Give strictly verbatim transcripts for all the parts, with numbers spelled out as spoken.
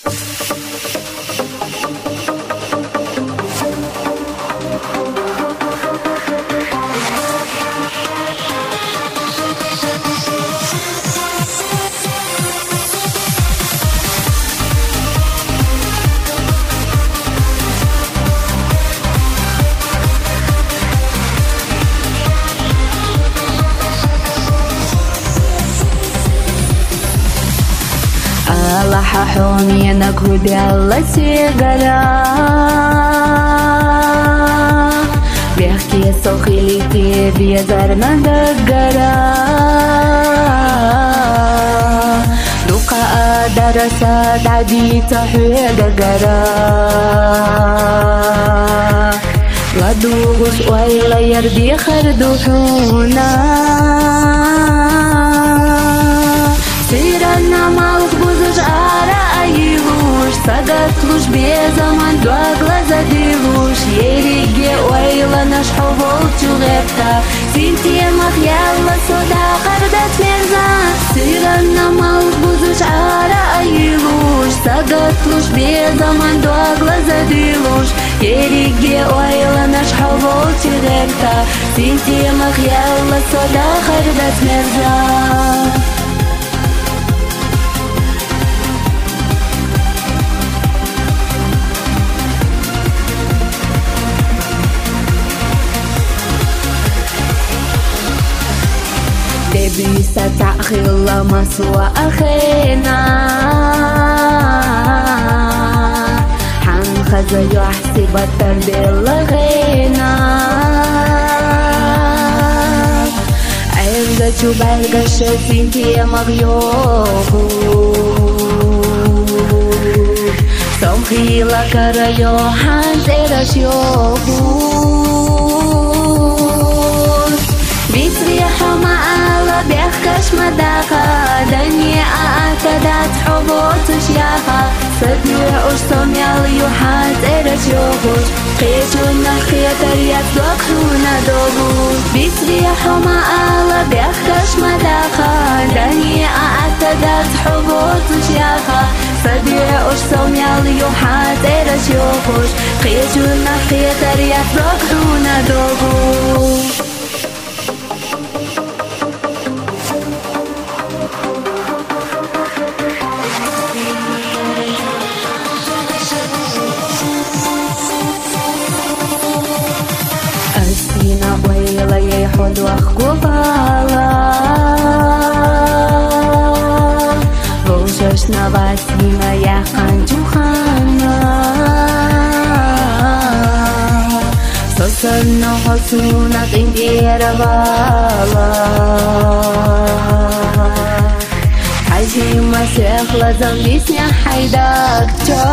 Лахахом я губила сигара. Мягкие сухие листья бездарно гора. Дука дараса дабита хвегара. Ладугус уайла ярди хардухуна. Сирана малых бузуш ара аилуш. Сагатлуш безаман два глаза дилуш. Ериге уайла наш ховол чугепта. Синтиемах ялла сода хардат мерза. Сирана малых бузуш ара аилуш. Сагатлуш безаман два глаза дилуш. Ериге уайла наш ховол чугепта. Синтиемах ялла сода хардат мерза. bisa ta'khil maswa akhina han khaza yuhsib at-tarbil ghina عند جبال قشتين في مغيوه سمخي لك ريوحان ترشيوه بيسريح معالا بيخكش مداخا دنيا اعتدت حبوط شياخا صدني ارسم ياليوحان ترشيوه قيتونا خيطر يتوقعونا دوبوس بيسريح معالا بيخكش مداخا دنيا اعتدت حبوط شياخا صدني ارسم ياليوحان ترشيوه قيتونا خيطر يتوقعونا دوبوس أسينا ويلا يحود وخقوبالا وجشنا باسينا يا خانجو خانا سوسنا حسونا قنبير بالا حجي مسيخ لازم بيسنيا حيداك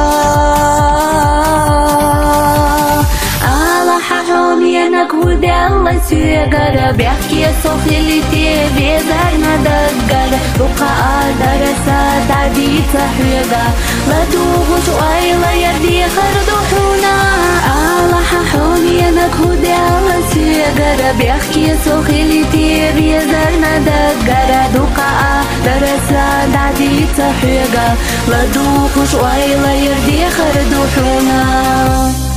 ودالله سيجارة بيحكي صوفي اللي تبي زارنا دقارة وقاء درسات عديد صحيقة لا توغش وإلا يدي خردوحونا الله ححوني أنك ودالله سيجارة بيحكي صوفي اللي تبي زارنا دقارة وقاء درسات عديد صحيقة لا توغش وإلا يدي خردوحونا